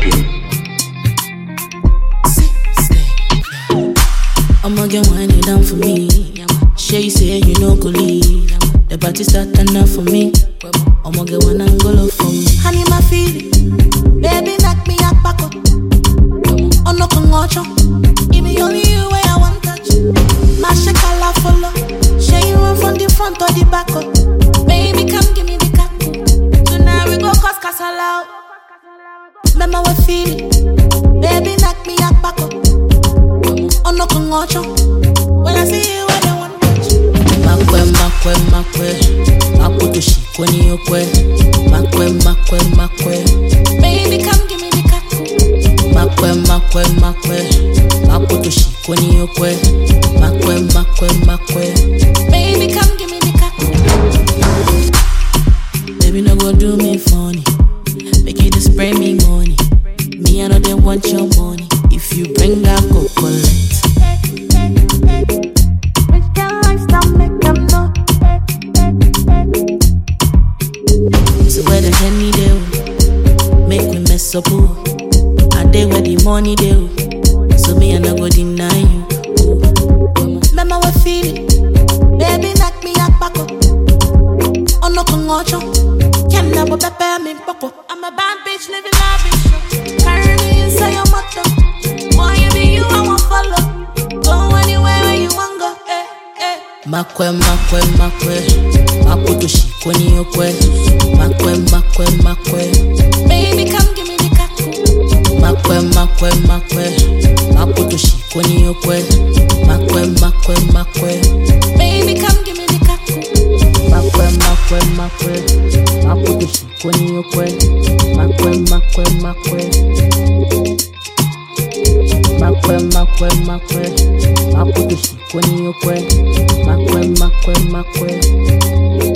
I'ma get wine you down for me. Shay say you know go leave. The party start enough for me. I'ma get one angle for me. Honey, my feeling, baby, knock me up back up. Oh no, come watch on. Give me only you where I want touch. My shakala follow. Shay you run from the front or the back up. Baby, come give me the cat. Tonight we go cause casala. Remember what feeling, baby, knock me up back up. Oh no, come watch on. When I see you, I don't want to touch. Makwe. Makuto shikweni yokwe. Makwe. Baby, come give me the cat. Makwe. Makuto shikweni yokwe. Makwe. Baby, come give me the cat. Baby, no go do me funny. Make you just spray me money. Me, I know they want your money. If you bring that, go collect. So where the Henny do, make me mess up. I day where the money do, so me I no go deny you. Remember what feeling, baby knock me up back up. Oh no come watch on, can't never prepare me poko. I'm a bad bitch living lavish, carry me inside your motor. Boy you be you I won't follow, go anywhere where you want go. Makwe. Makuto shikweni yokwe. Makwe. Baby, come give me the cat. Makwe. Makuto shikweni yokwe. Makwe. Baby, come give me the cat. Makwe. Makuto shikweni yokwe. Makwe. Makuto shikweni yokwe. Makwe.